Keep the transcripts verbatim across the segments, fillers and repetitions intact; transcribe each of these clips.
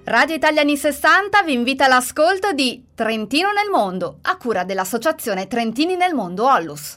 Radio Italiani sessanta vi invita all'ascolto di Trentino nel Mondo, a cura dell'associazione Trentini nel Mondo Ollus.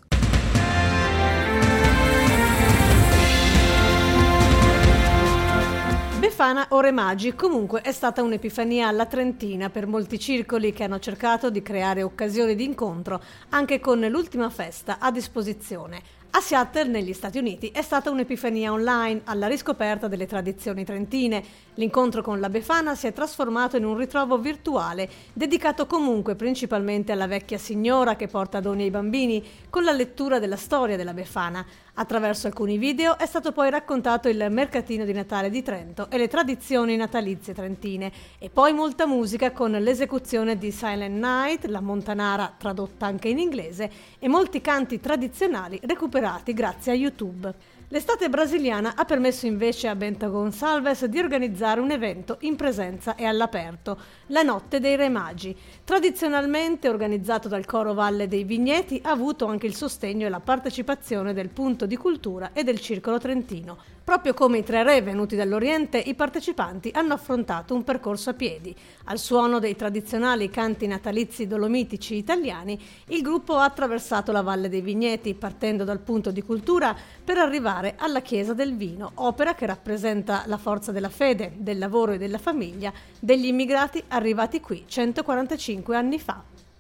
Befana o Re Magi comunque è stata un'epifania alla Trentina per molti circoli che hanno cercato di creare occasioni di incontro anche con l'ultima festa a disposizione. A Seattle, negli Stati Uniti, è stata un'epifania online alla riscoperta delle tradizioni trentine. L'incontro con la Befana si è trasformato in un ritrovo virtuale, dedicato comunque principalmente alla vecchia signora che porta doni ai bambini, con la lettura della storia della Befana. Attraverso alcuni video è stato poi raccontato il mercatino di Natale di Trento e le tradizioni natalizie trentine, e poi molta musica con l'esecuzione di Silent Night, la Montanara tradotta anche in inglese, e molti canti tradizionali recuperati grazie a YouTube. L'estate brasiliana ha permesso invece a Bento Gonçalves di organizzare un evento in presenza e all'aperto, la Notte dei Re Magi. Tradizionalmente organizzato dal Coro Valle dei Vigneti, ha avuto anche il sostegno e la partecipazione del Punto di Cultura e del Circolo Trentino. Proprio come i tre re venuti dall'Oriente, i partecipanti hanno affrontato un percorso a piedi. Al suono dei tradizionali canti natalizi dolomitici italiani, il gruppo ha attraversato la Valle dei Vigneti, partendo dal Punto di Cultura per arrivare alla Chiesa del Vino, opera che rappresenta la forza della fede, del lavoro e della famiglia degli immigrati arrivati qui centoquarantacinque anni fa.